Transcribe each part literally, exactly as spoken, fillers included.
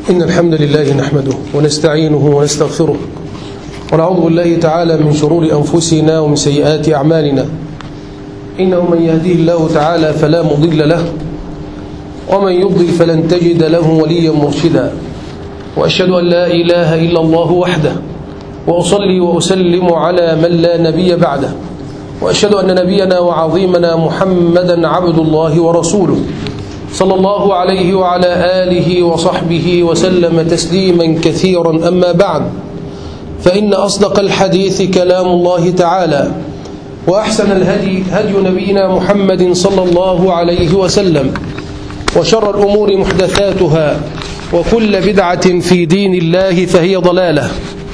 إن الحمد لله نحمده ونستعينه ونستغفره ونعوذ بالله تعالى من شرور أنفسنا ومن سيئات أعمالنا. إنه من يهديه الله تعالى فلا مضل له ومن يضلل فلن تجد له وليا مرشدا. وأشهد أن لا إله إلا الله وحده وأصلي وأسلم على من لا نبي بعده، وأشهد أن نبينا وعظيمنا محمدا عبد الله ورسوله صلى الله عليه وعلى آله وصحبه وسلم تسليما كثيرا. أما بعد، فإن أصدق الحديث كلام الله تعالى، وأحسن الهدي هدي نبينا محمد صلى الله عليه وسلم، وشر الأمور محدثاتها، وكل بدعة في دين الله فهي ضلالة.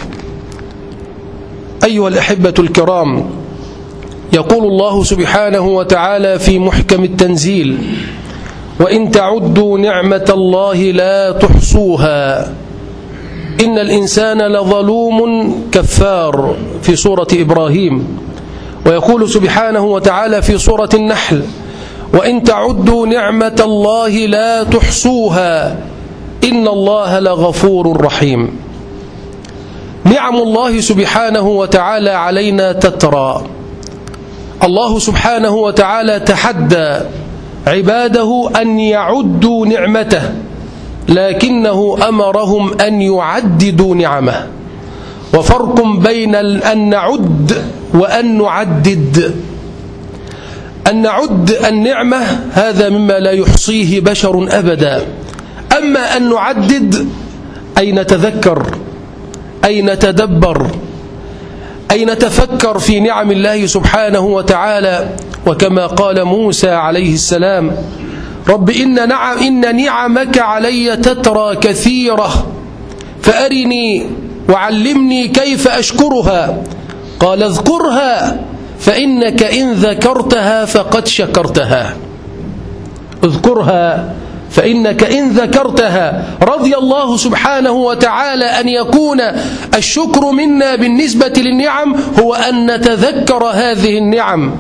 أيها الأحبة الكرام، يقول الله سبحانه وتعالى في محكم التنزيل: وإن تعدوا نعمة الله لا تحصوها إن الإنسان لظلوم كفار في سورة إبراهيم. ويقول سبحانه وتعالى في سورة النحل: وإن تعدوا نعمة الله لا تحصوها إن الله لغفور رحيم. نعم الله سبحانه وتعالى علينا تترى. الله سبحانه وتعالى تحدى عباده أن يعدوا نعمته، لكنه أمرهم أن يعددوا نعمه. وفرق بين أن نعد وأن نعدد. أن نعد النعمة هذا مما لا يحصيه بشر أبدا، أما أن نعدد أي نتذكر، أي نتدبر، أي نتفكر في نعم الله سبحانه وتعالى. وكما قال موسى عليه السلام: رب إن, نعم إن نعمك علي تترى كثيرة فأرني وعلمني كيف أشكرها. قال: اذكرها فإنك إن ذكرتها فقد شكرتها. اذكرها فإنك إن ذكرتها. رضي الله سبحانه وتعالى أن يكون الشكر منا بالنسبة للنعم هو أن نتذكر هذه النعم،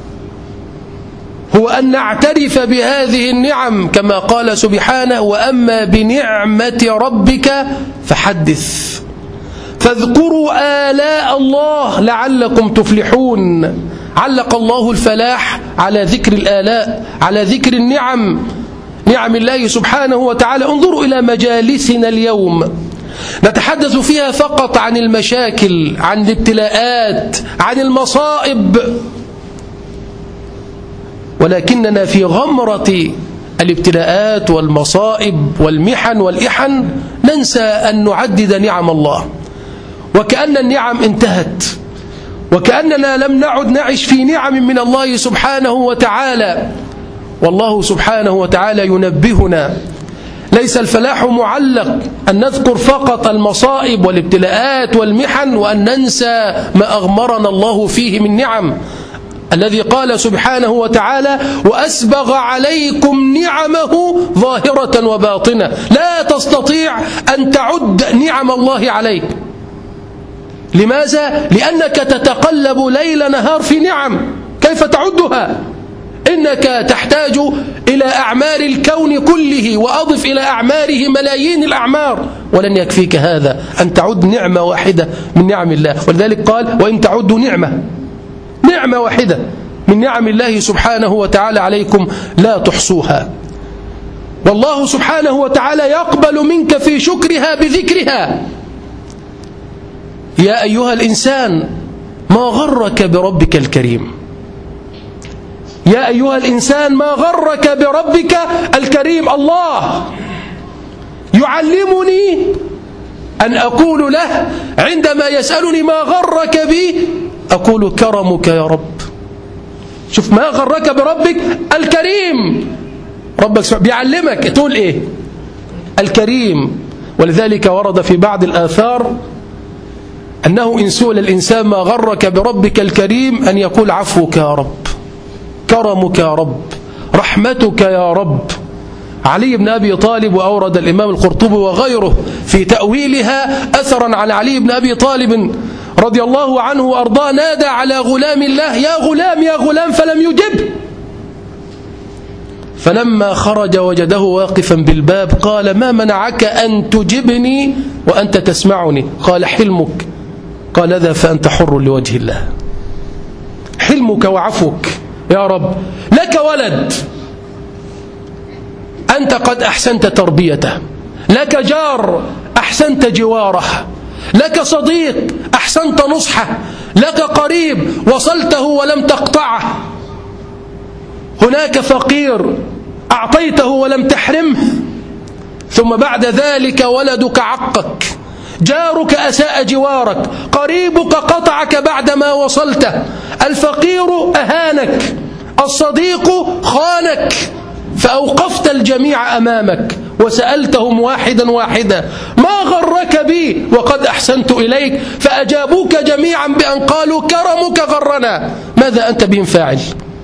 هو أن نعترف بهذه النعم، كما قال سبحانه: وأما بنعمة ربك فحدث. فاذكروا آلاء الله لعلكم تفلحون. علق الله الفلاح على ذكر الآلاء، على ذكر النعم، نعم الله سبحانه وتعالى. انظروا إلى مجالسنا اليوم، نتحدث فيها فقط عن المشاكل، عن الابتلاءات، عن المصائب، ولكننا في غمرة الابتلاءات والمصائب والمحن والإحن ننسى أن نعدد نعم الله، وكأن النعم انتهت، وكأننا لم نعد نعيش في نعم من الله سبحانه وتعالى. والله سبحانه وتعالى ينبهنا: ليس الفلاح معلق أن نذكر فقط المصائب والابتلاءات والمحن وأن ننسى ما أغمرنا الله فيه من نعم. الذي قال سبحانه وتعالى: وأسبغ عليكم نعمه ظاهرة وباطنة. لا تستطيع أن تعد نعم الله عليك. لماذا؟ لأنك تتقلب ليل نهار في نعم، كيف تعدها؟ إنك تحتاج إلى أعمار الكون كله، وأضف إلى أعماره ملايين الأعمار، ولن يكفيك هذا أن تعد نعمة واحدة من نعم الله. ولذلك قال: وإن تعدوا نعمة نعمة واحدة من نعم الله سبحانه وتعالى عليكم لا تحصوها. والله سبحانه وتعالى يقبل منك في شكرها بذكرها. يا أيها الإنسان ما غرك بربك الكريم. يا أيها الإنسان ما غرك بربك الكريم. الله يعلمني أن أقول له عندما يسألني ما غرك بي، أقول: كرمك يا رب. شوف، ما غرك بربك الكريم. ربك بيعلمك تقول إيه؟ الكريم. ولذلك ورد في بعض الآثار أنه إن سئل الإنسان ما غرك بربك الكريم أن يقول: عفوك يا رب، كرمك يا رب، رحمتك يا رب. علي بن أبي طالب، وأورد الإمام القرطبي وغيره في تأويلها أثرا عن علي بن أبي طالب رضي الله عنه وأرضاه: نادى على غلام الله: يا غلام يا غلام، فلم يجب. فلما خرج وجده واقفا بالباب قال: ما منعك أن تجبني وأنت تسمعني؟ قال: حلمك. قال: اذهب فأنت حر لوجه الله. حلمك وعفوك يا رب. لك ولد أنت قد أحسنت تربيته، لك جار أحسنت جواره، لك صديق أحسنت نصحه، لك قريب وصلته ولم تقطعه، هناك فقير أعطيته ولم تحرمه، ثم بعد ذلك ولدك عقك، جارك أساء جوارك، قريبك قطعك بعدما وصلته، الفقير أهانك، الصديق خانك، فأوقفت الجميع أمامك وسألتهم واحدا واحدا: ما غرك بي وقد أحسنت إليك؟ فأجابوك جميعا بأن قالوا: كرمك غرنا. ماذا أنت بهم فاعل؟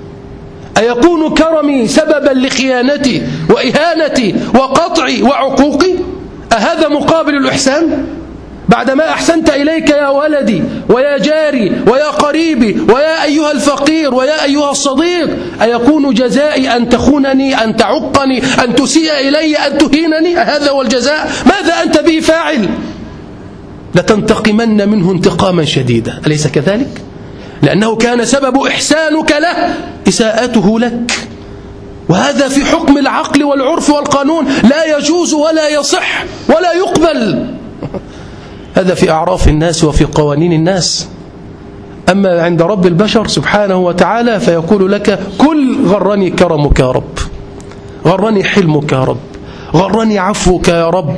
أيكون كرمي سببا لخيانتي وإهانتي وقطعي وعقوقي؟ أهذا مقابل الإحسان؟ بعدما أحسنت إليك يا ولدي ويا جاري ويا قريبي ويا أيها الفقير ويا أيها الصديق، أيكون جزائي أن تخونني، أن تعقني، أن تسيء إلي، أن تهينني؟ هذا هو الجزاء؟ ماذا أنت به فاعل؟ لتنتقمن منه انتقاما شديدا، أليس كذلك؟ لأنه كان سبب إحسانك له إساءته لك، وهذا في حكم العقل والعرف والقانون لا يجوز ولا يصح ولا يقبل. هذا في أعراف الناس وفي قوانين الناس. أما عند رب البشر سبحانه وتعالى فيقول لك: كل غرني كرمك يا رب، غرني حلمك يا رب، غرني عفوك يا رب.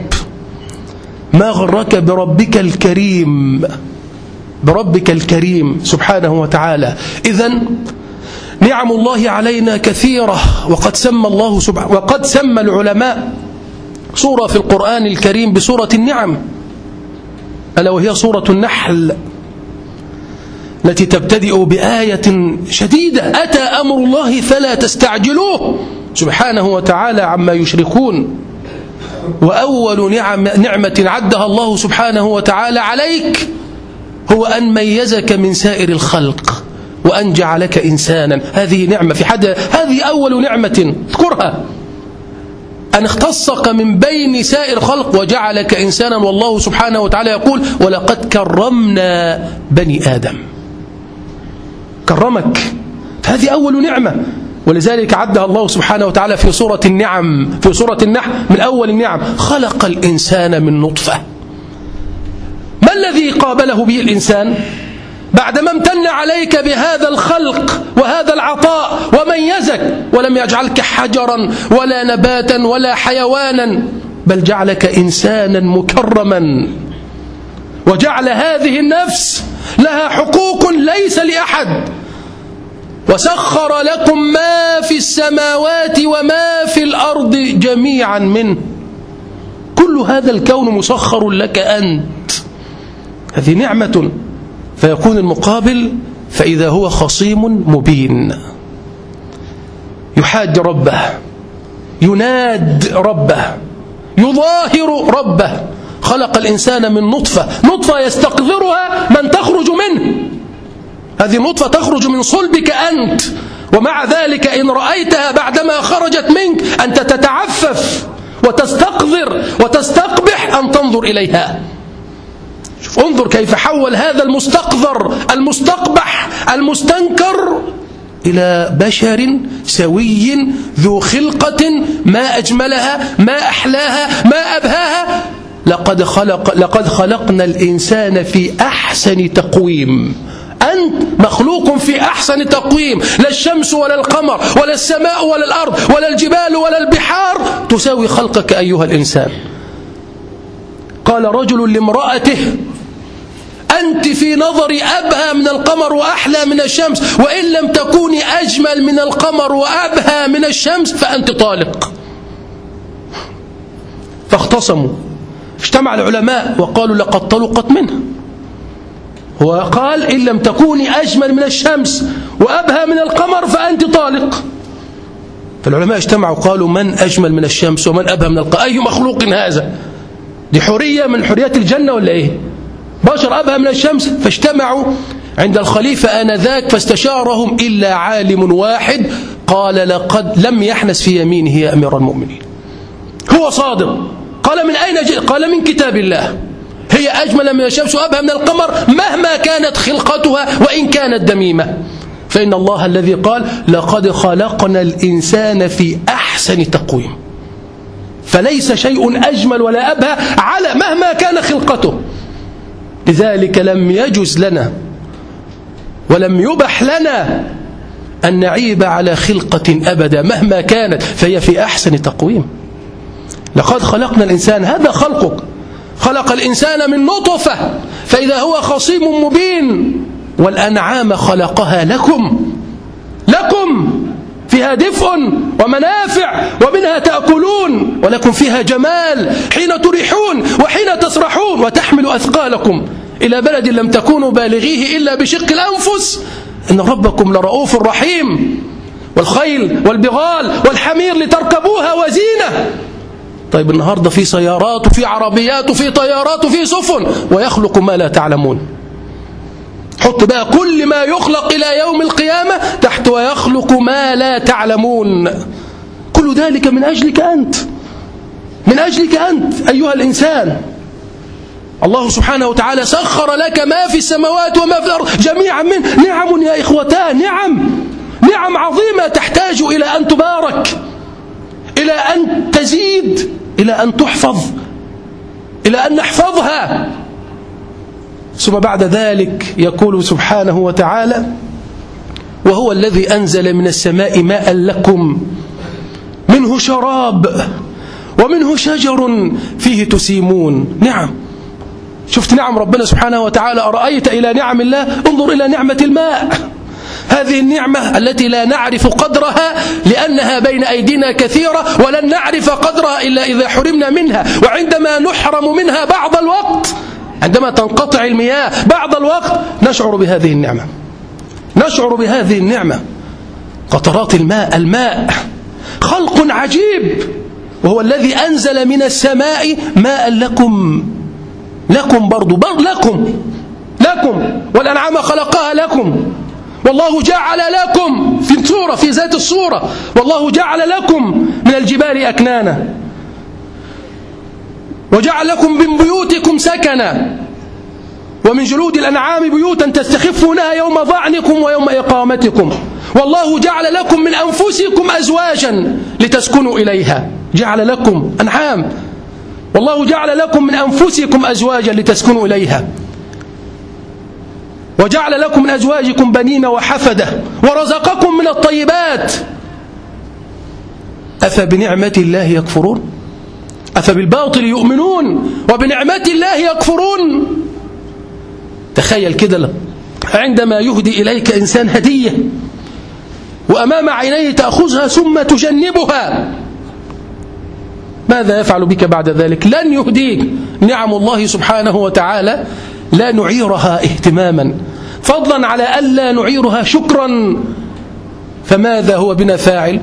ما غرك بربك الكريم، بربك الكريم سبحانه وتعالى. إذن نعم الله علينا كثيرة، وقد سمى الله سبحانه وقد سمى العلماء سورة في القرآن الكريم بسورة النعم، ألا وهي سورة النحل التي تبتدئ بآية شديدة: أتى أمر الله فلا تستعجلوه سبحانه وتعالى عما يشركون. وأول نعم نعمة عدها الله سبحانه وتعالى عليك هو أن ميزك من سائر الخلق وأن جعلك إنسانا. هذه نعمة في حد، هذه أول نعمة اذكرها، أن اختصك من بين سائر خلق وجعلك إنسانا. والله سبحانه وتعالى يقول: ولقد كرمنا بني آدم. كرمك، هذه أول نعمة، ولذلك عدها الله سبحانه وتعالى في سورة النعم، في سورة النحل من أول النعم: خلق الإنسان من نطفة. ما الذي قابله به الإنسان بعدما امتن عليك بهذا الخلق وهذا العطاء وميزك، ولم يجعلك حجرا ولا نباتا ولا حيوانا، بل جعلك إنسانا مكرما، وجعل هذه النفس لها حقوق ليس لأحد. وسخر لكم ما في السماوات وما في الأرض جميعا منه، كل هذا الكون مسخر لك أنت. هذه نعمة. فيكون المقابل: فإذا هو خصيم مبين، يحاد ربه، يناد ربه، يظاهر ربه. خلق الإنسان من نطفة، نطفة يستقذرها من تخرج منه، هذه النطفة تخرج من صلبك أنت، ومع ذلك إن رأيتها بعدما خرجت منك أنت تتعفف وتستقذر وتستقبح أن تنظر إليها. شوف، انظر كيف حول هذا المستقذر المستقبح المستنكر إلى بشر سوي ذو خلقة ما أجملها ما أحلاها ما أبهاها. لقد خلق لقد خلقنا الإنسان في أحسن تقويم. أنت مخلوق في أحسن تقويم، لا الشمس ولا القمر ولا السماء ولا الأرض ولا الجبال ولا البحار تساوي خلقك أيها الإنسان. قال رجل لامرأته: أنت في نظري أبهى من القمر وأحلى من الشمس، وإن لم تكوني أجمل من القمر وأبهى من الشمس فأنت طالق. فاختصموا، اجتمع العلماء وقالوا: لقد طلقت منه. وقال: إن لم تكوني أجمل من الشمس وأبهى من القمر فأنت طالق. فالعلماء اجتمعوا قالوا: من أجمل من الشمس ومن أبهى من القمر؟ أي مخلوق هذا؟ دي حرية من حريات الجنة ولا إيه؟ بشر أبهى من الشمس. فاجتمعوا عند الخليفة آنذاك فاستشارهم إلا عالم واحد قال لقد لم يحنس في يمينه يا أمير المؤمنين. هو صادق. قال من أين جئت؟ قال من كتاب الله. هي أجمل من الشمس وأبهى من القمر مهما كانت خلقتها وإن كانت دميمة، فإن الله الذي قال لقد خلقنا الإنسان في أحسن تقويم، فليس شيء أجمل ولا أبهى على مهما كان خلقته. لذلك لم يجز لنا ولم يبح لنا أن نعيب على خلقة أبدا مهما كانت، فهي في أحسن تقويم. لقد خلقنا الإنسان، هذا خلقك. خلق الإنسان من نطفة فإذا هو خصيم مبين. والأنعام خلقها لكم لكم فيها دفء ومنافع ومنها تأكلون ولكم فيها جمال حين تريحون وحين تسرحون، وتحمل أثقالكم إلى بلد لم تكونوا بالغيه إلا بشق الأنفس إن ربكم لرؤوف رحيم. والخيل والبغال والحمير لتركبوها وزينة. طيب النهاردة في سيارات وفي عربيات وفي طيارات وفي سفن، ويخلق ما لا تعلمون. حط بقى كل ما يخلق إلى يوم القيامة تحت ويخلق ما لا تعلمون. كل ذلك من أجلك أنت، من أجلك أنت أيها الإنسان. الله سبحانه وتعالى سخر لك ما في السماوات وما في الأرض جميعا منه. نعم يا إخوتان، نعم نعم عظيمة تحتاج إلى أن تبارك، إلى أن تزيد، إلى أن تحفظ، إلى أن نحفظها. ثم بعد ذلك يقول سبحانه وتعالى وهو الذي أنزل من السماء ماء لكم منه شراب ومنه شجر فيه تسيمون. نعم، شفت نعم ربنا سبحانه وتعالى. أرأيت إلى نعم الله؟ انظر إلى نعمة الماء، هذه النعمة التي لا نعرف قدرها لأنها بين أيدينا كثيرة، ولن نعرف قدرها إلا إذا حرمنا منها. وعندما نحرم منها بعض الوقت، عندما تنقطع المياه بعض الوقت، نشعر بهذه النعمة، نشعر بهذه النعمة. قطرات الماء، الماء خلق عجيب. وهو الذي أنزل من السماء ماء لكم، لكم برضو بر لكم لكم والأنعام خلقها لكم. والله جعل لكم في السورة، في ذات السورة، والله جعل لكم من الجبال أكنانا وجعل لكم من بيوتكم سكنا ومن جلود الأنعام بيوتا تستخفونها يوم ظعنكم ويوم إقامتكم. والله جعل لكم من أنفسكم أزواجا لتسكنوا إليها. جعل لكم أنعام، والله جعل لكم من أنفسكم أزواجا لتسكنوا إليها، وجعل لكم من أزواجكم بنين وحفدة ورزقكم من الطيبات. أفبنعمة الله يكفرون؟ أفبالباطل يؤمنون وبنعمة الله يكفرون؟ تخيل كده عندما يهدي إليك إنسان هدية وأمام عينيه تأخذها ثم تجنبها، ماذا يفعل بك بعد ذلك؟ لن يهديك. نعم الله سبحانه وتعالى لا نعيرها اهتماما، فضلا على ألا نعيرها شكرا. فماذا هو بنا فاعل؟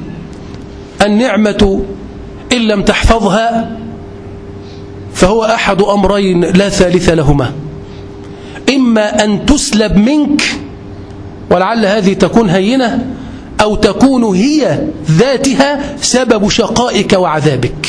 النعمة إن لم تحفظها فهو أحد أمرين لا ثالث لهما: إما أن تسلب منك، ولعل هذه تكون هينة، أو تكون هي ذاتها سبب شقائك وعذابك.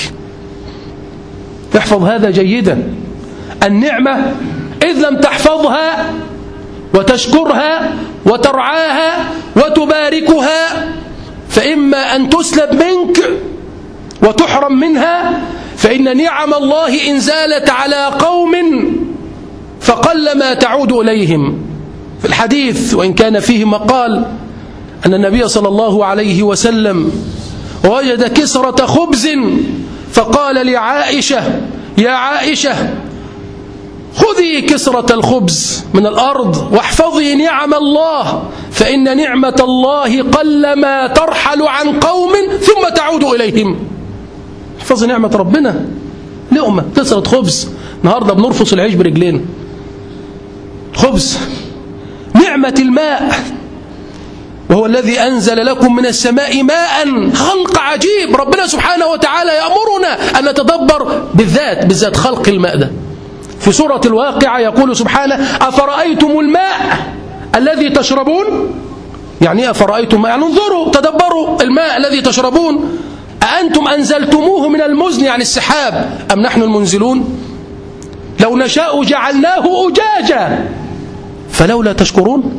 احفظ هذا جيدا. النعمة إذ لم تحفظها وتشكرها وترعاها وتباركها فإما أن تسلب منك وتحرم منها. فإن نعم الله إن زالت على قوم فقلما تعود إليهم. في الحديث وإن كان فيه مقال أن النبي صلى الله عليه وسلم وجد كسرة خبز فقال لعائشة: يا عائشة خذي كسرة الخبز من الأرض واحفظي نعم الله، فإن نعمة الله قلما ترحل عن قوم ثم تعود إليهم. احفظي نعمة ربنا. لقمة كسرة خبز، النهاردة بنرفص العيش برجلين. خبز، نعمة الماء، وهو الذي أنزل لكم من السماء ماء. خلق عجيب. ربنا سبحانه وتعالى يأمرنا أن نتدبر بالذات بالذات خلق الماء ده. في سورة الواقعة يقول سبحانه: أفرأيتم الماء الذي تشربون؟ يعني أفرأيتم، يعني انظروا تدبروا الماء الذي تشربون أأنتم أنزلتموه من المزن يعني السحاب أم نحن المنزلون؟ لو نشاء جعلناه أجاجا فلولا تشكرون.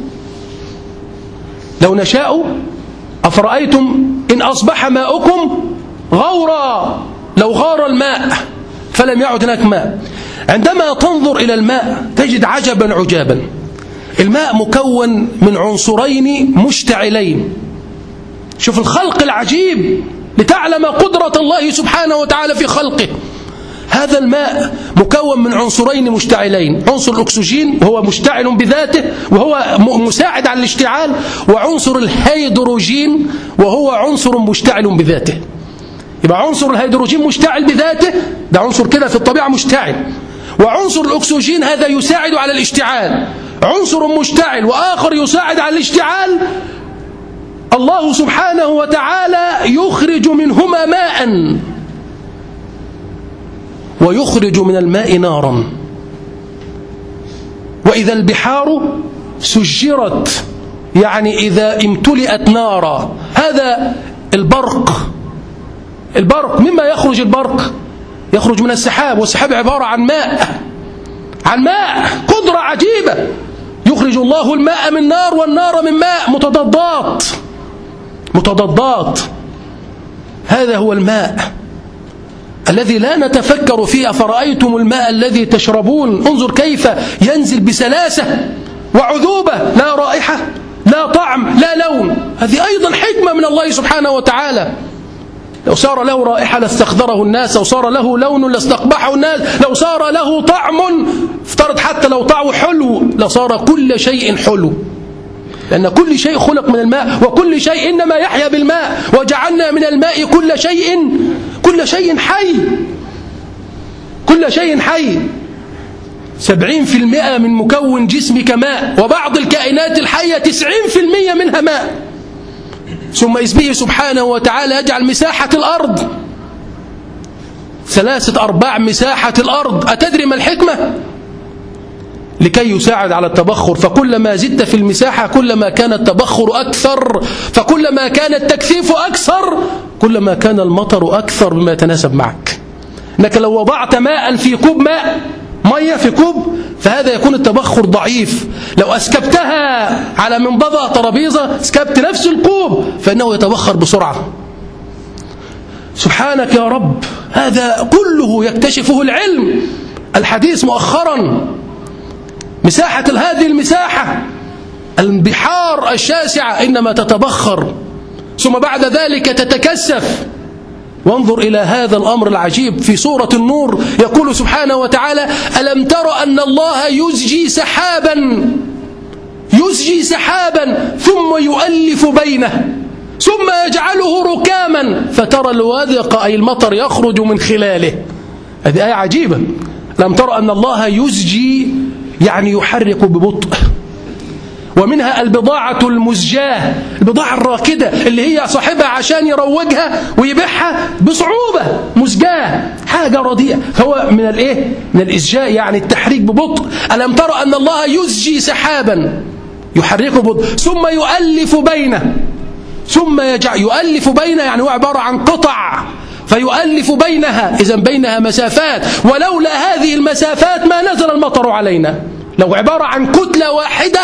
لو نشاء أفرأيتم إن أصبح ماؤكم غورا، لو غار الماء فلم يعد هناك ماء. عندما تنظر إلى الماء تجد عجبا عجابا. الماء مكون من عنصرين مشتعلين. شوف الخلق العجيب لتعلم قدرة الله سبحانه وتعالى في خلقه. هذا الماء مكون من عنصرين مشتعلين، عنصر الأكسجين وهو مشتعل بذاته وهو مساعد على الاشتعال، وعنصر الهيدروجين وهو عنصر مشتعل بذاته. يبقى عنصر الهيدروجين مشتعل بذاته، ده عنصر كده في الطبيعة مشتعل، وعنصر الأكسجين هذا يساعد على الاشتعال، عنصر مشتعل وآخر يساعد على الاشتعال. الله سبحانه وتعالى يخرج منهما ماء ويخرج من الماء نارا. وإذا البحار سجرت يعني إذا امتلئت نارا. هذا البرق، البرق مما يخرج البرق؟ يخرج من السحاب، والسحاب عبارة عن ماء، عن ماء، قدرة عجيبة. يخرج الله الماء من نار والنار من ماء، متضادات متضادات. هذا هو الماء الذي لا نتفكر فيه. أفرأيتم الماء الذي تشربون، انظر كيف ينزل بسلاسة وعذوبة، لا رائحة لا طعم لا لون. هذه أيضا حكمة من الله سبحانه وتعالى. لو صار له رائحة لاستخضره الناس، لو صار له لون لاستقبحه الناس، لو صار له طعم، افترض حتى لو طعمه حلو لصار كل شيء حلو، لأن كل شيء خلق من الماء، وكل شيء إنما يحيا بالماء، وجعلنا من الماء كل شيء كل شيء حي، كل شيء حي. سبعين في المئة من مكون جسمك ماء، وبعض الكائنات الحية تسعين في المئة منها ماء. ثم اسمه سبحانه وتعالى يجعل مساحة الأرض ثلاثة أرباع مساحة الأرض. أتدري ما الحكمة؟ لكي يساعد على التبخر، فكلما زدت في المساحة كلما كان التبخر أكثر، فكلما كان التكثيف أكثر كلما كان المطر أكثر بما يتناسب معك. إنك لو وضعت ماء في كوب ماء، مية في كوب، فهذا يكون التبخر ضعيف. لو أسكبتها على منضدة ترابيزة، اسكبت نفس الكوب، فإنه يتبخر بسرعة. سبحانك يا رب، هذا كله يكتشفه العلم الحديث مؤخرا. مساحة هذه المساحة، البحار الشاسعة إنما تتبخر، ثم بعد ذلك تتكثف. وانظر إلى هذا الأمر العجيب في سورة النور، يقول سبحانه وتعالى: ألم تر أن الله يزجي سحابا يزجي سحابا ثم يؤلف بينه ثم يجعله ركاما فترى الودق أي المطر يخرج من خلاله. هذه آية عجيبة. ألم تر أن الله يزجي يعني يحرك ببطء. ومنها البضاعة المزجاة، البضاعة الراكدة اللي هي صاحبها عشان يروجها ويبيعها بصعوبة، مزجاة، حاجة رديئة. هو من الايه؟ من الإزجاء، يعني التحريك ببطء. ألم ترى أن الله يزجي سحابا يحركه ببطء ثم يؤلف بينه، ثم يجعل يؤلف بينه يعني هو عبارة عن قطع، فيؤلف بينها، إذن بينها مسافات، ولولا هذه المسافات ما نزل المطر علينا. لو عبارة عن كتلة واحدة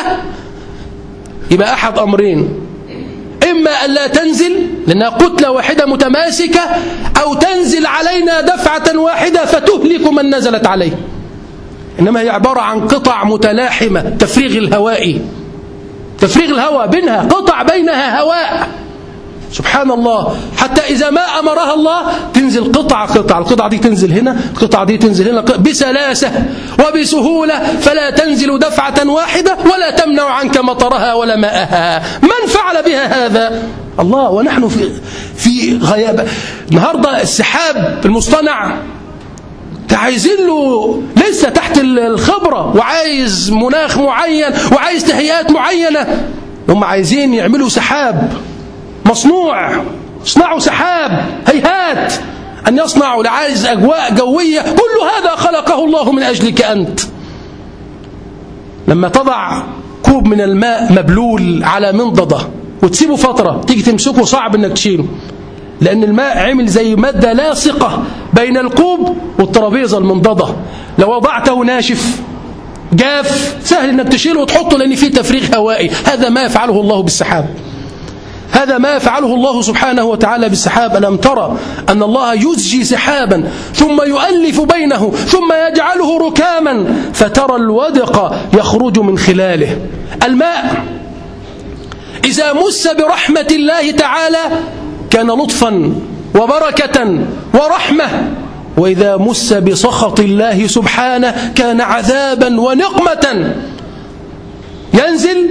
يبقى أحد أمرين: إما أن لا تنزل لأنها كتلة واحدة متماسكة، أو تنزل علينا دفعة واحدة فتهلك من نزلت عليه. إنما هي عبارة عن قطع متلاحمة، تفريغ الهوائي، تفريغ الهواء بينها، قطع بينها هواء. سبحان الله. حتى إذا ما أمرها الله تنزل قطعة قطعة، القطعة دي تنزل هنا، القطعة دي تنزل هنا، بسلاسة وبسهولة، فلا تنزل دفعة واحدة ولا تمنع عنك مطرها ولا ماءها. من فعل بها هذا؟ الله. ونحن في في غيابة. النهاردة السحاب المصطنع عايزين له لسه تحت الخبرة، وعايز مناخ معين، وعايز تهيئات معينة. هم عايزين يعملوا سحاب مصنوع، يصنعوا سحاب، هيهات أن يصنعوا، لعايز أجواء جوية. كل هذا خلقه الله من أجلك أنت. لما تضع كوب من الماء مبلول على منضدة وتسيبه فترة تيجي تمسكه صعب انك تشيله، لأن الماء عمل زي مادة لاصقة بين الكوب والترابيزة المنضدة. لو وضعته ناشف جاف سهل انك تشيله وتحطه لأن فيه تفريغ هوائي. هذا ما يفعله الله بالسحاب، هذا ما يفعله الله سبحانه وتعالى بالسحاب. ألم ترى أن الله يزجي سحابا ثم يؤلف بينه ثم يجعله ركاما فترى الودق يخرج من خلاله. الماء إذا مس برحمة الله تعالى كان لطفا وبركة ورحمة، وإذا مس بسخط الله سبحانه كان عذابا ونقمة. ينزل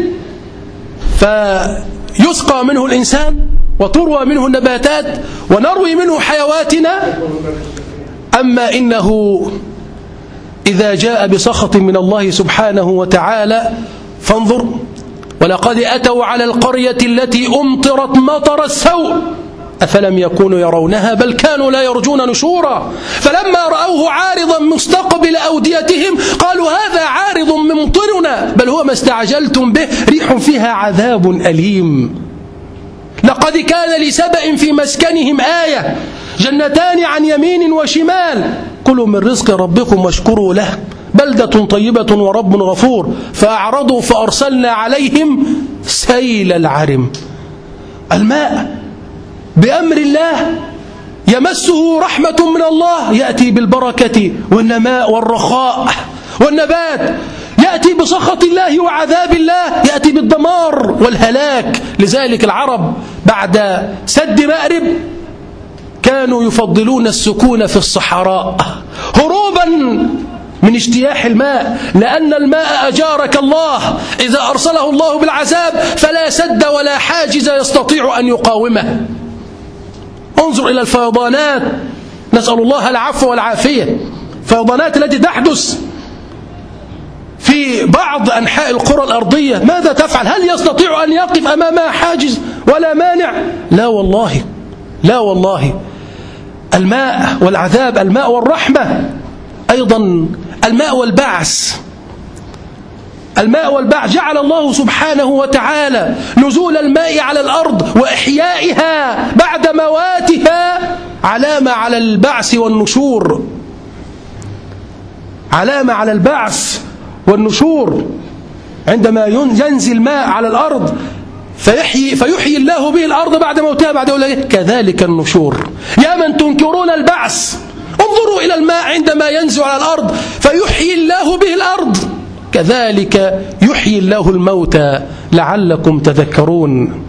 فيسقى منه الإنسان وتروى منه النباتات ونروي منه حيواتنا. أما إنه إذا جاء بسخط من الله سبحانه وتعالى فانظر: ولقد أتوا على القرية التي أمطرت مطر السوء أفلم يكونوا يرونها بل كانوا لا يرجون نشورا فلما رأوه عارضا مستقبل أوديتهم قالوا هذا عارض ممطرنا بل هو ما استعجلتم به ريح فيها عذاب أليم. لقد كان لسبأ في مسكنهم آية جنتان عن يمين وشمال كلوا من رزق ربكم واشكروا له بلدة طيبة ورب غفور فأعرضوا فأرسلنا عليهم سيل العرم. الماء بأمر الله يمسه رحمة من الله يأتي بالبركة والنماء والرخاء والنبات، يأتي بسخط الله وعذاب الله، يأتي بالدمار والهلاك. لذلك العرب بعد سد مأرب كانوا يفضلون السكون في الصحراء هروبا من اجتياح الماء، لأن الماء أجارك الله إذا أرسله الله بالعذاب فلا سد ولا حاجز يستطيع أن يقاومه. انظر إلى الفيضانات، نسأل الله العفو والعافية. الفيضانات التي تحدث في بعض أنحاء القرى الأرضية ماذا تفعل؟ هل يستطيع أن يقف أمامها حاجز ولا مانع؟ لا والله، لا والله. الماء والعذاب، الماء والرحمة، أيضا الماء والبعث. الماء والبعث جعل الله سبحانه وتعالى نزول الماء على الأرض وإحيائها بعد مواتها علامة على البعث والنشور، علامة على البعث والنشور. عندما ينزل ماء على الأرض فيحيي, فيحيي الله به الأرض بعد موتها بعد أوله كذلك النشور. يا من تنكرون البعث انظروا إلى الماء عندما ينزل على الأرض فيحيي الله به الأرض كذلك يحيي الله الموتى لعلكم تذكرون.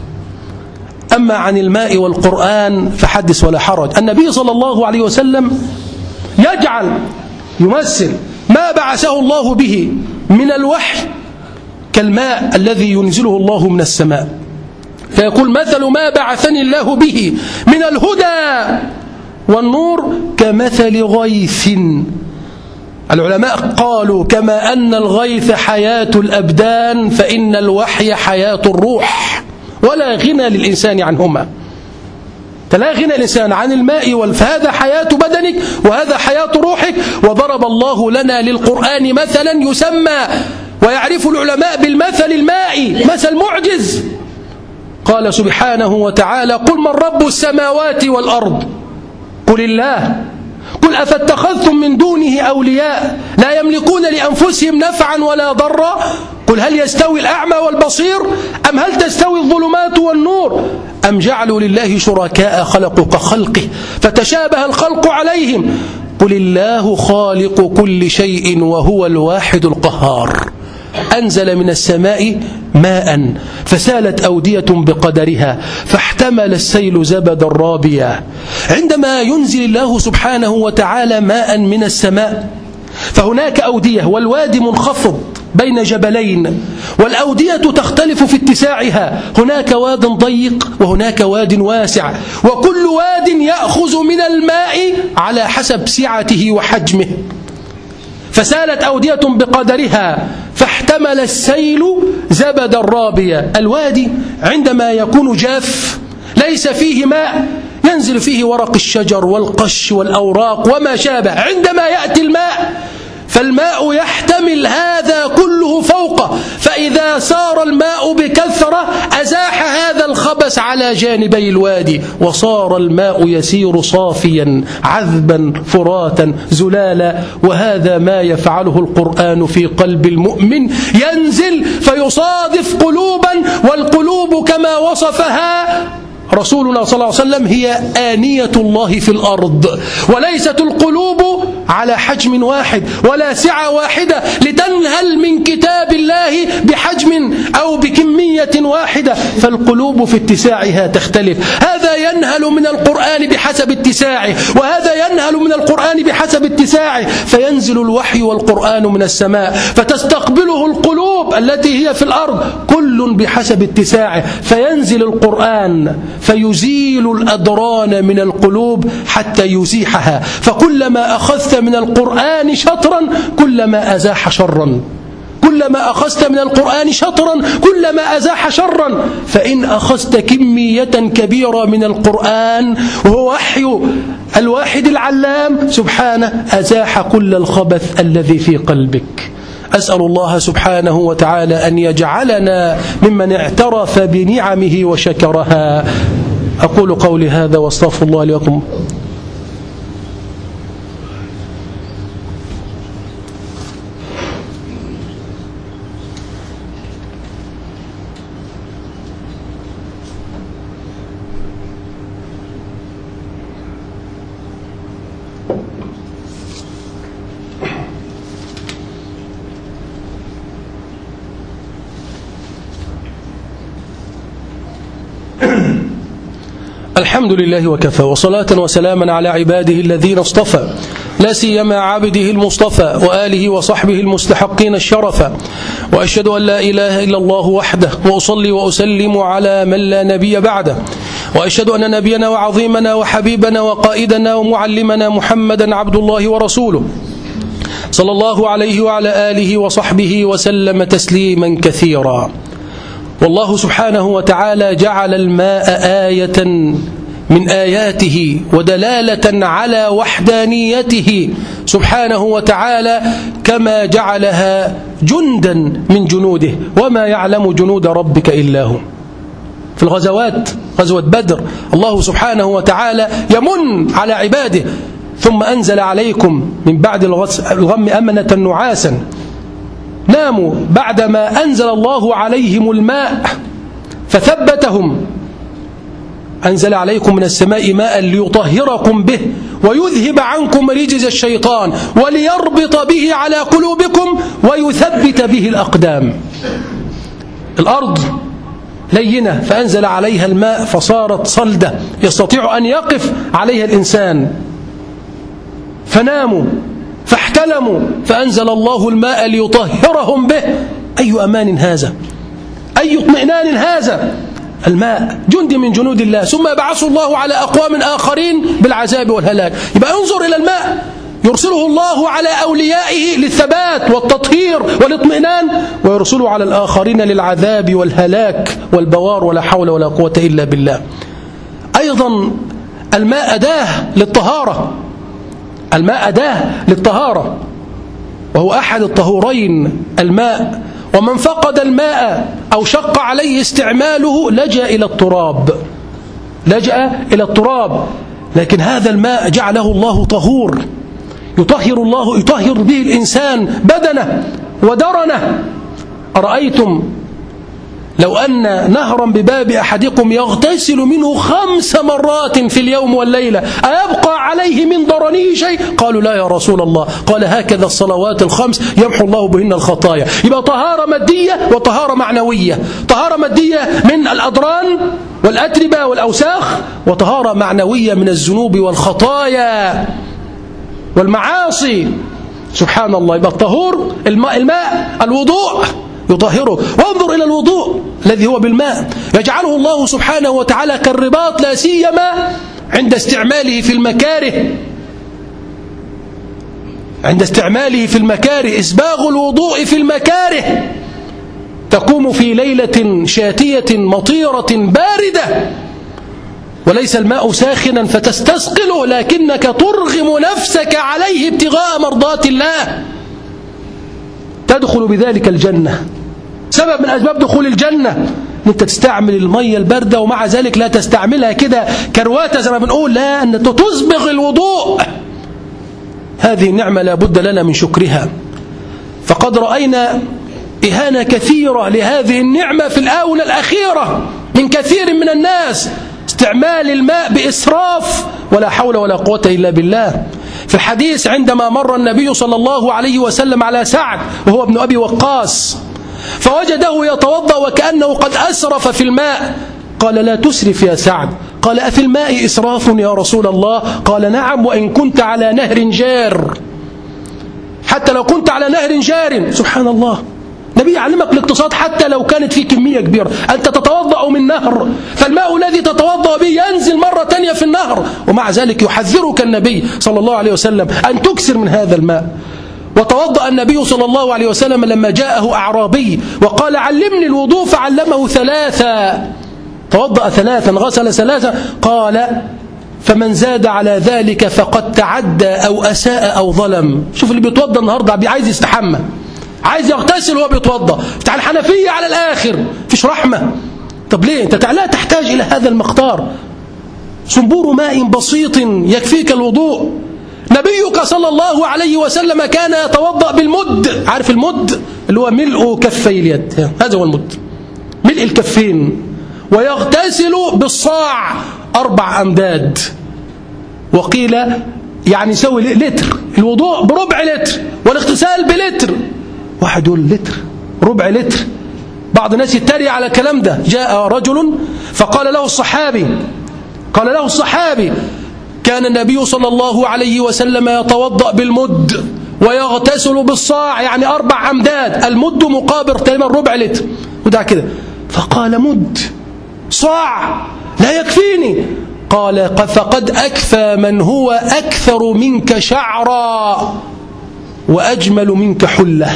أما عن الماء والقرآن فحدث ولا حرج. النبي صلى الله عليه وسلم يجعل يمثل ما بعثه الله به من الوحي كالماء الذي ينزله الله من السماء، فيقول مثل ما بعثني الله به من الهدى والنور كمثل غيث. العلماء قالوا كما أن الغيث حياة الأبدان فإن الوحي حياة الروح، ولا غنى للإنسان عنهما. لا غنى الإنسان عن الماء والف، فهذا حياة بدنك وهذا حياة روحك. وضرب الله لنا للقرآن مثلا يسمى ويعرف العلماء بالمثل المائي، مثل معجز. قال سبحانه وتعالى قل من رب السماوات والأرض قل الله قل أفاتخذتم من دونه أولياء لا يملكون لأنفسهم نفعا ولا ضرا قل هل يستوي الأعمى والبصير أم هل تستوي الظلمات والنور أم جعلوا لله شركاء خلقوا كخلقه فتشابه الخلق عليهم قل الله خالق كل شيء وهو الواحد القهار أنزل من السماء ماء فسالت أودية بقدرها فاحتمل السيل زبدا رابيا. عندما ينزل الله سبحانه وتعالى ماء من السماء فهناك أودية والوادي منخفض بين جبلين، والأودية تختلف في اتساعها، هناك واد ضيق وهناك واد واسع، وكل واد يأخذ من الماء على حسب سعته وحجمه. فسالت أودية بقدرها فاحتمل السيل زبدا رابيا. الوادي عندما يكون جاف ليس فيه ماء ينزل فيه ورق الشجر والقش والأوراق وما شابه، عندما يأتي الماء فالماء يحتمل هذا كله فوقه، فإذا سار الماء بكثرة أزاح هذا الخبث على جانبي الوادي، وصار الماء يسير صافيا عذبا فراتا زلالا. وهذا ما يفعله القرآن في قلب المؤمن، ينزل فيصادف قلوبا، والقلوب كما وصفها رسولنا صلى الله عليه وسلم هي آنية الله في الأرض، وليست القلوب على حجم واحد ولا سعة واحدة لتنهل من كتاب الله بحجم أو بكمية واحدة، فالقلوب في اتساعها تختلف. هذا ينهل من القرآن بحسب اتساعه، وهذا ينهل من القرآن بحسب اتساعه، فينزل الوحي والقرآن من السماء فتستقبله القلوب التي هي في الأرض، كل بحسب اتساعه، فينزل القرآن فيزيل الأدران من القلوب حتى يزيحها. فكلما أخذت من القرآن شطرا كلما أزاح شرا، كلما أخذت من القرآن شطرا كلما أزاح شرا. فإن أخذت كمية كبيرة من القرآن وهو وحي الواحد العلام سبحانه أزاح كل الخبث الذي في قلبك. أسأل الله سبحانه وتعالى أن يجعلنا ممن اعترف بنعمه وشكرها. أقول قولي هذا واستغفر الله لكم. الحمد لله وكفى، وصلاة وسلاما على عباده الذين اصطفى، لا سيما عبده المصطفى وآله وصحبه المستحقين الشرف. وأشهد أن لا إله إلا الله وحده، وأصلي وأسلم على من لا نبي بعده، وأشهد أن نبينا وعظيمنا وحبيبنا وقائدنا ومعلمنا محمدا عبد الله ورسوله، صلى الله عليه وعلى آله وصحبه وسلم تسليما كثيرا. والله سبحانه وتعالى جعل الماء آية من آياته ودلالة على وحدانيته سبحانه وتعالى، كما جعلها جندا من جنوده، وما يعلم جنود ربك إلا هو. في الغزوات، غزوة بدر، الله سبحانه وتعالى يمن على عباده، ثم أنزل عليكم من بعد الغم أمنة نعاسا، ناموا بعدما أنزل الله عليهم الماء فثبتهم. أنزل عليكم من السماء ماء ليطهركم به ويذهب عنكم رجز الشيطان وليربط به على قلوبكم ويثبت به الأقدام. الأرض لينة فأنزل عليها الماء فصارت صلدة يستطيع أن يقف عليها الإنسان، فناموا فاحتلموا فأنزل الله الماء ليطهرهم به. أي أمان هذا، أي اطمئنان هذا. الماء جند من جنود الله، ثم يبعث الله على أقوام آخرين بالعذاب والهلاك. يبقى انظر إلى الماء، يرسله الله على أوليائه للثبات والتطهير والاطمئنان، ويرسله على الآخرين للعذاب والهلاك والبوار، ولا حول ولا قوة إلا بالله. أيضا الماء أداة للطهارة، الماء أداة للطهارة، وهو أحد الطهورين الماء. ومن فقد الماء أو شق عليه استعماله لجأ إلى التراب، لجأ إلى التراب. لكن هذا الماء جعله الله طهور، يطهر الله، يطهر به الإنسان بدنه ودرنه. أرأيتم لو أن نهرا بباب أحدكم يغتسل منه خمس مرات في اليوم والليلة أيبقى عليه من درنه شيء؟ قالوا لا يا رسول الله. قال هكذا الصلوات الخمس يمحو الله بهن الخطايا. يبقى طهارة مادية وطهارة معنوية، طهارة مادية من الأدران والأتربة والأوساخ، وطهارة معنوية من الذنوب والخطايا والمعاصي. سبحان الله. يبقى الطهور الماء, الماء الوضوء يطهره. وانظر إلى الوضوء الذي هو بالماء، يجعله الله سبحانه وتعالى كالرباط، لا سيما عند استعماله في المكاره، عند استعماله في المكاره. إسباغ الوضوء في المكاره، تقوم في ليلة شاتية مطيرة باردة وليس الماء ساخنا فتستثقله، لكنك ترغم نفسك عليه ابتغاء مرضات الله. تدخل بذلك الجنة. سبب من أسباب دخول الجنة أن أنت تستعمل المية الباردة، ومع ذلك لا تستعملها كده كرواتة زي ما بنقول، لا، أن أنت تسبغ الوضوء. هذه النعمة لا بد لنا من شكرها. فقد رأينا إهانة كثيرة لهذه النعمة في الآونة الأخيرة من كثير من الناس، استعمال الماء بإسراف ولا حول ولا قوة إلا بالله. في الحديث عندما مر النبي صلى الله عليه وسلم على سعد وهو ابن أبي وقاص فوجده يتوضأ وكأنه قد أسرف في الماء، قال: لا تسرف يا سعد. قال: أفي الماء إسراف يا رسول الله؟ قال: نعم، وإن كنت على نهر جار. حتى لو كنت على نهر جار. سبحان الله، النبي يعلمك الاقتصاد حتى لو كانت فيه كمية كبيرة. أنت تتوضأ من نهر، فالماء الذي تتوضأ به ينزل مرة تانية في النهر، ومع ذلك يحذرك النبي صلى الله عليه وسلم أن تكثر من هذا الماء. وتوضأ النبي صلى الله عليه وسلم لما جاءه أعرابي وقال: علمني الوضوء، فعلمه ثلاثة. توضأ ثلاثا، غسل ثلاثا. قال: فمن زاد على ذلك فقد تعدى أو أساء أو ظلم. شوف اللي بيتوضأ النهاردة عايز يستحمى، عايز يغتسل وهو بيتوضأ، بتاع الحنفية على الآخر، فيش رحمة. طب ليه؟ أنت لا تحتاج إلى هذا المقدار. صنبور ماء بسيط يكفيك الوضوء. نبيك صلى الله عليه وسلم كان يتوضأ بالمد. عارف المد؟ اللي هو ملء كفي اليد، هذا هو المد، ملء الكفين. ويغتسل بالصاع، أربع أمداد. وقيل يعني يسوي لتر، الوضوء بربع لتر والاغتسال بلتر. واحد يقول لتر، ربع لتر، بعض الناس يتريق على الكلام ده. جاء رجل فقال له الصحابي قال له الصحابي كان النبي صلى الله عليه وسلم يتوضأ بالمد ويغتسل بالصاع، يعني أربع أمداد. المد مقابل تقريبا ربع لتر وده كده. فقال: مد، صاع لا يكفيني. قال: فقد أكفى من هو أكثر منك شعرا وأجمل منك حلة.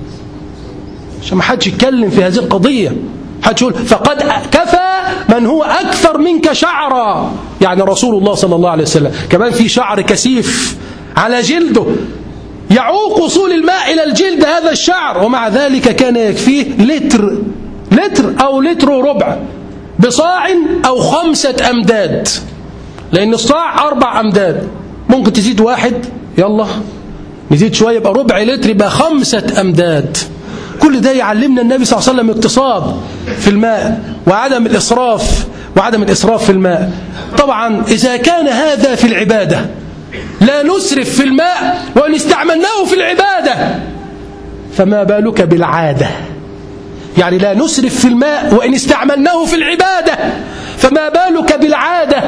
عشان ما حدش يتكلم في هذه القضية، حدش يقول فقد كفى من هو أكثر منك شعرا، يعني رسول الله صلى الله عليه وسلم كمان في شعر كثيف على جلده يعوق وصول الماء إلى الجلد، هذا الشعر، ومع ذلك كان يكفيه لتر لتر أو لتر وربع بصاع أو خمسة أمداد، لأن الصاع أربع أمداد، ممكن تزيد واحد، يلا نزيد شوية يبقى ربع لتر، يبقى خمسة أمداد. كل ده يعلمنا النبي صلى الله عليه وسلم اقتصاد في الماء وعدم الإسراف وعدم الإسراف في الماء. طبعا إذا كان هذا في العبادة لا نسرف في الماء وإن استعملناه في العبادة، فما بالك بالعادة؟ يعني لا نسرف في الماء وإن استعملناه في العبادة، فما بالك بالعادة؟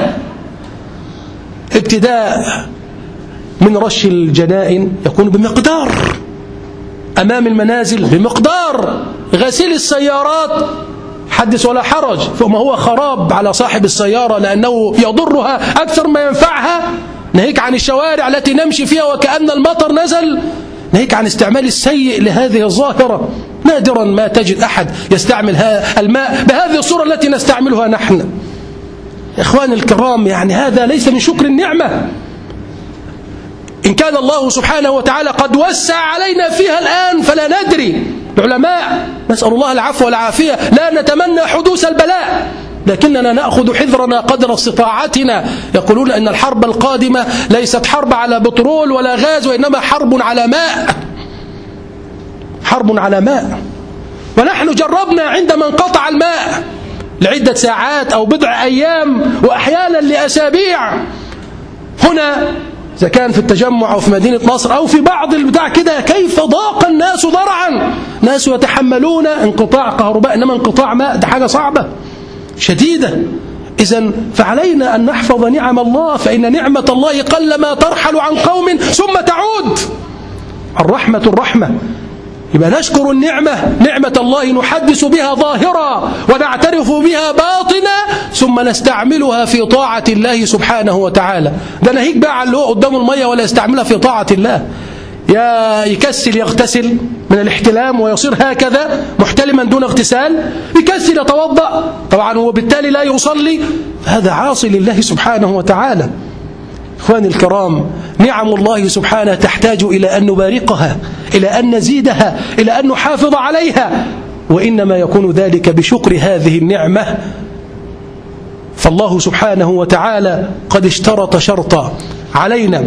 ابتداء من رش الجنائن يكون بمقدار، أمام المنازل بمقدار، غسيل السيارات حدث ولا حرج، فما هو خراب على صاحب السيارة لأنه يضرها أكثر ما ينفعها. ناهيك عن الشوارع التي نمشي فيها وكأن المطر نزل، ناهيك عن استعمال السيء لهذه الظاهرة. نادرا ما تجد أحد يستعمل الماء بهذه الصورة التي نستعملها نحن. إخواني الكرام، يعني هذا ليس من شكر النعمة. إن كان الله سبحانه وتعالى قد وسع علينا فيها الآن فلا ندري. العلماء نسأل الله العفو والعافية لا نتمنى حدوث البلاء، لكننا نأخذ حذرنا قدر استطاعتنا. يقولون أن الحرب القادمة ليست حرب على بترول ولا غاز، وإنما حرب على ماء، حرب على ماء. ونحن جربنا عندما انقطع الماء لعدة ساعات أو بضع أيام وأحيانا لأسابيع، هنا إذا كان في التجمع أو في مدينة نصر أو في بعض البتاع كده، كيف ضاق الناس ضرعا، ناس يتحملون انقطاع كهرباء، إنما انقطاع ماء ده حاجة صعبة شديدة. إذن فعلينا أن نحفظ نعم الله، فإن نعمة الله قلما ترحل عن قوم ثم تعود. الرحمة الرحمة، يبقى نشكر النعمة، نعمة الله نحدث بها ظاهرة ونعترف بها باطنة، ثم نستعملها في طاعة الله سبحانه وتعالى. ده ناهيك بقى على اللي هو قدامه المية ولا يستعملها في طاعة الله، يا يكسل يغتسل من الاحتلام ويصير هكذا محتلما دون اغتسال، يكسل يتوضأ طبعا وبالتالي لا يصلي، هذا عاصي لله سبحانه وتعالى. إخواني الكرام، نعم الله سبحانه تحتاج إلى أن نباركها، إلى أن نزيدها، إلى أن نحافظ عليها، وإنما يكون ذلك بشكر هذه النعمة. فالله سبحانه وتعالى قد اشترط شرطا علينا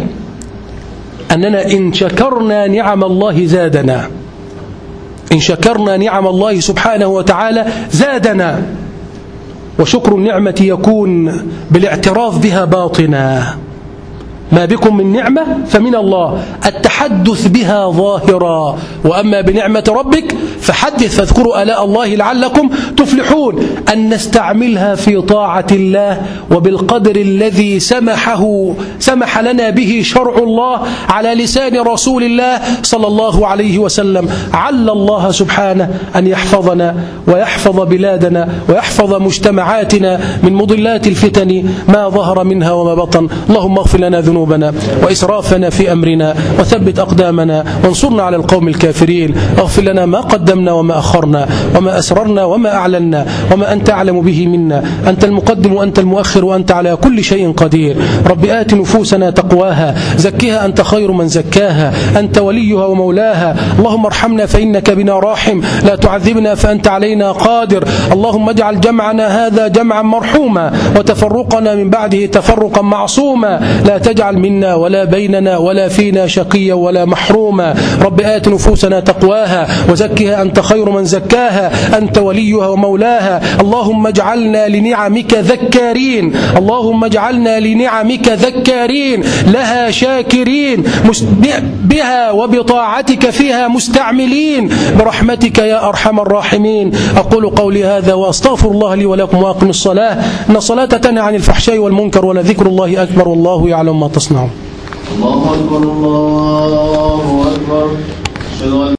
أننا إن شكرنا نعم الله زادنا، إن شكرنا نعم الله سبحانه وتعالى زادنا. وشكر النعمة يكون بالاعتراف بها باطنا، ما بكم من نعمة فمن الله، التحدث بها ظاهرا، وأما بنعمة ربك فحدث فاذكروا آلاء الله لعلكم تفلحون. أن نستعملها في طاعة الله وبالقدر الذي سمحه سمح لنا به شرع الله على لسان رسول الله صلى الله عليه وسلم. عل الله سبحانه أن يحفظنا ويحفظ بلادنا ويحفظ مجتمعاتنا من مضلات الفتن ما ظهر منها وما بطن. اللهم اغفر لنا ذنوبنا وإسرافنا في أمرنا وثبت أقدامنا وانصرنا على القوم الكافرين. اغفر لنا ما قدمنا وما أخرنا وما أسررنا وما أعلنا وما أنت أعلم به منا. أنت المقدم وأنت المؤخر وأنت على كل شيء قدير. رب آت نفوسنا تقواها، زكها أنت خير من زكاها، أنت وليها ومولاها. اللهم ارحمنا فإنك بنا راحم، لا تعذبنا فأنت علينا قادر. اللهم اجعل جمعنا هذا جمعا مرحوما وتفرقنا من بعده تفرقا معصوما، لا تجعل منا ولا بيننا ولا فينا شقيا ولا محروما. رب آت نفوسنا تقواها وزكها أنت خير من زكاها، أنت وليها ومولاها. اللهم اجعلنا لنعمك ذكارين، اللهم اجعلنا لنعمك ذكارين لها شاكرين، بها وبطاعتك فيها مستعملين برحمتك يا أرحم الراحمين. أقول قولي هذا وأستغفر الله لي ولكم وأقم الصلاة، إن الصلاة تنهى عن الفحشاء والمنكر ولذكر الله أكبر والله يعلم ما تصنعون. الله أكبر الله أكبر.